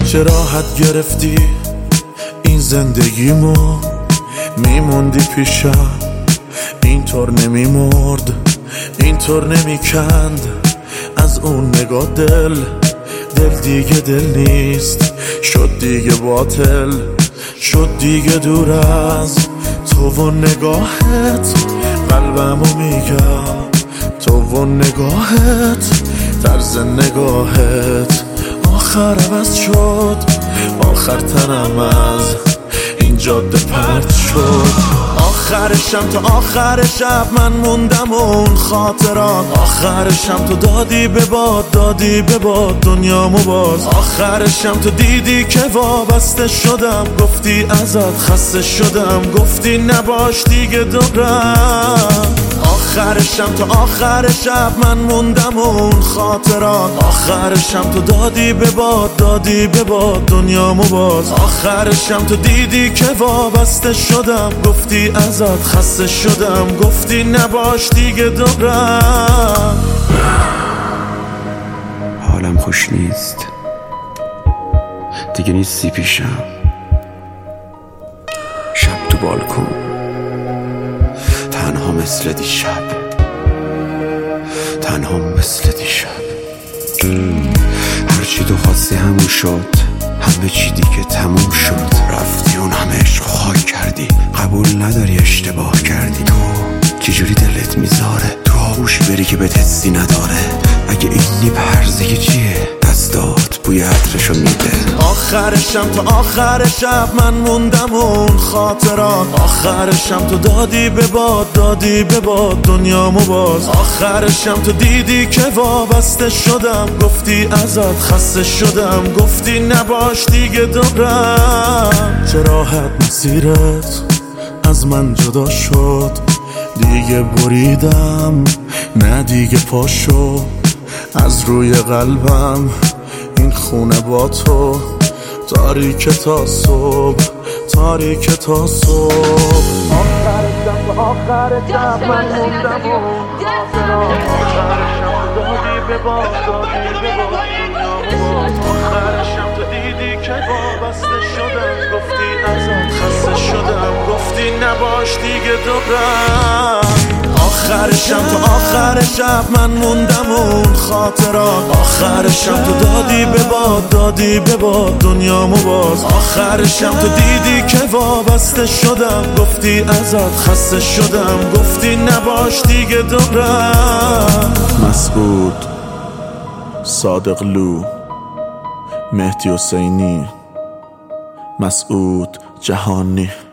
چه راحت گرفتی این زندگیمو، میموندی پیشم اینطور نمیمرد، اینطور نمیکند از اون نگاه دل دیگه دل نیست، شد دیگه باطل، شد دیگه دور از تو و نگاهت. قلبمو میگم تو و نگاهت، طرز نگاهت آخر عوض شد، آخر تنم از این جاده پرت شد. آخر شب تا آخر شب من موندم اون خاطرات، آخر شب تو دادی به باد، دادی به باد دنیامو باز. آخر شب تو دیدی که وابسته شدم، گفتی ازت خسته شدم، گفتی نباش دیگه دورم. آخر شب تا آخر شب من موندم اون خاطرات، آخر شب تو دادی به باد، دادی به باد دنیامو باز. آخر شب تو دیدی که وابسته شدم، گفتی ازت خسته شدم، گفتی نباش دیگه دورم. حالم خوش نیست دیگه، نیستی پیشم. شب تو بالکن تنها مثل دیشب، تنها مثل دیشب. هرچی تو خواستی همون شد، همه چی دیگه تموم شد. رفتی اون همه عشق خاک کردی، قبول نداری اشتباه کردی. تو چجوری دلت میذاره تو آغوش بری که بهت حسی نداره؟ اگه اینی پرزه چیه دستات بوی عطرشو میده. آخر شب تا آخر شب من موندم اون خاطرات، آخر شب تو دادی به باد، دادی به باد دنیامو باز. آخر شب تو دیدی که وابسته شدم، گفتی ازت خسته شدم، گفتی نباش دیگه دورم. چه راحت مسیرت از من جدا شد، دیگه بریدم نه دیگه پاشو از روی قلبم. این خونه با تو تاریک تا صبح، تاریک تا صبح. آخر شب تا آخر شب من موندم اون خاطرات، آخر شب دادی به باد، دادی به باد دنیامو. آخر شب تو دیدی که وابسته شدم، گفتی ازت خسته شدم، گفتی نباش دیگه دورم. آخر شب تا آخر شب من موندم اون خاطرات، آخر شب تو دادی به باد، دادی به باد دنیامو باز. آخر شب تو دیدی که وابسته شدم، گفتی ازت خسته شدم، گفتی نباش دیگه دورم. مسعود، صادق لو، مهدی حسینی، مسعود جهانی.